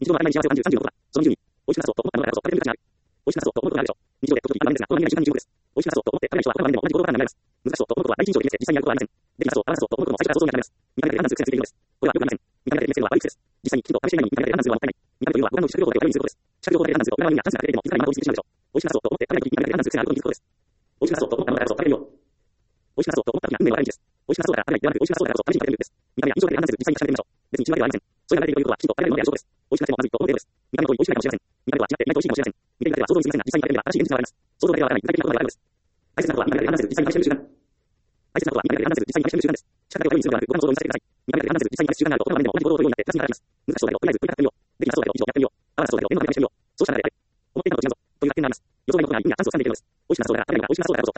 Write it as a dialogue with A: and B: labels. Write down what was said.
A: 日常の当たり前に幸せを感じる36は、その20に、美味しくなさそうと思ったものがあると、これは美味しくなさそうと思うことがあるでしょう。日常で時々あるんですが、これは何々時間25です。美味しくなさそうと思って食べる人はこの場面でも同じ言葉が流れます。難しそうと思うことは第一印象で見せて実際にやることはありません。できなそう、合わなそうと思うことも最初から想像に流れます。見た目で判断する癖がついているのです。これはよくありません。見た目で決めつけるのは悪い癖です。実際にきちんと試していないのに見た目で判断するのはもったいない。見た目というのは五感のうち視覚情報だけを頼りにすることです。視覚情報だけで判断すると、裏側にはチャンスが隠れていても気づかないまま飛びついてしまうでしょう。美味しくなさそうと思って食べるときに見た目で判断する癖があることに気づくことです。美味しくなさそうと思ったものだからこそ食べるよう。美味しくなさそうと思ったときは運命の分かれ道です。美味しくなさそうだから食べないではなく、美味しくなさそうだからこそ試しに食べるべきです。見た目や印象だけで判断せず実際に確かめてみましょう。別に違うわけではありません。それが慣れているということはきちんと食べられるのである証拠です。美味しくなってもまずいと思う程度です。見た目の通り美味しくないかもしれません。見た目とは違って意外と美味しいかもしれません。見てみたでは想像に過ぎませんが、実際に食べれば新しい現実が現れます。想像だけではわからない具体的なことがわかるのです。大切なことは見た目で判断せず実際に試してみる習慣。大切なことは見た目で判断せず実際に試してみる習慣です。視覚だけを頼りにするのではなく、五感の想像にさせてください。見た目で判断せず実際に試す習慣があると、この場面でも同じ行動を取るようになって手助けになります。難しそうだけど、とりあえずとにかくやってみよう。できなそうだけど以上やってみよう。合わなそうだけど念のため試してみよう。そうしたら慣れて、思っていたのと違うぞ。という確定になります。予想外のことが意味やチャンスをつかんでいけるのです。美味しくなさそうだが食べないのが美味しくなさそうだからこそ